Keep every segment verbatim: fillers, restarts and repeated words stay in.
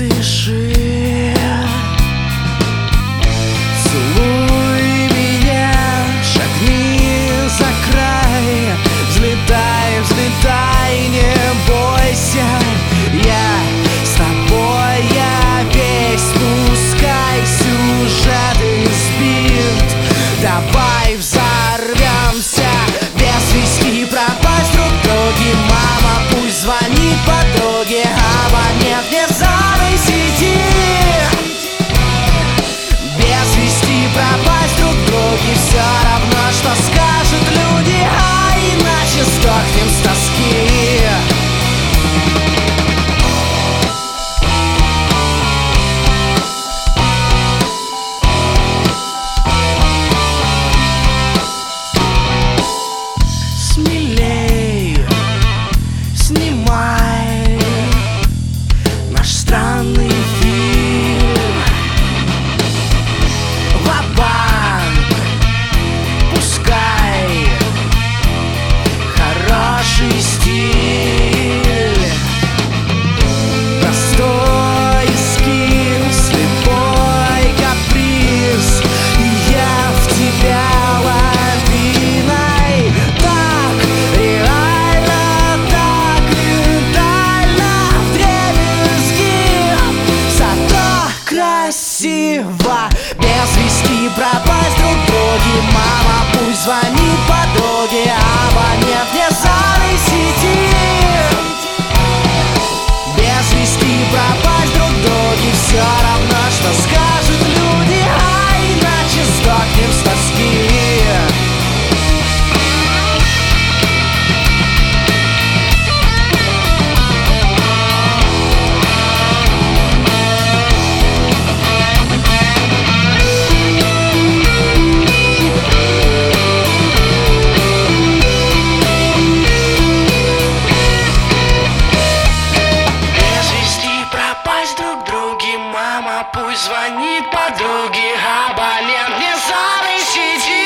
дыши. Целуй меня, шагни за край. Взлетай, взлетай, не бойся. Я с тобой, я весь, пускай сюжет избит. Давай взорвемся, без виски пропасть друг друге. Мама пусть звонит подруге, абонент не в зоне сети. Без вести пропасть друг друге, все равно, что скажут люди, а иначе сдохнем с тоски. Смелей, снимай наш странный фильм. Ва-банк, пускай хороший стиль. Простой скин, слепой каприз, и я в тебя лавиной. Так реально, так ментально, вдребезги, зато красиво. Без виски пропасть друг друге, мама пусть звонит подруге, абонент не в зоне сети. Без виски пропасть друг друге, все равно, что скажут люди, а иначе сдохнем с тоски. Мама пусть звонит подруге, абонент не в зоне сети.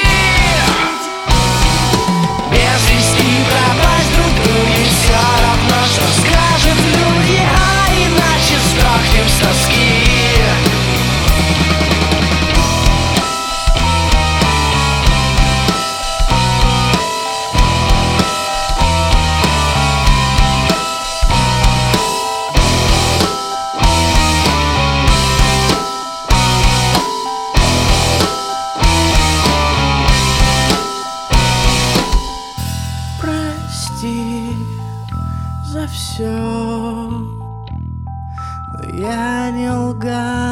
Без вести пропасть друг друге, все равно, что скажут люди, а иначе сдохнем с тоски. Прости за все, но я не лгал.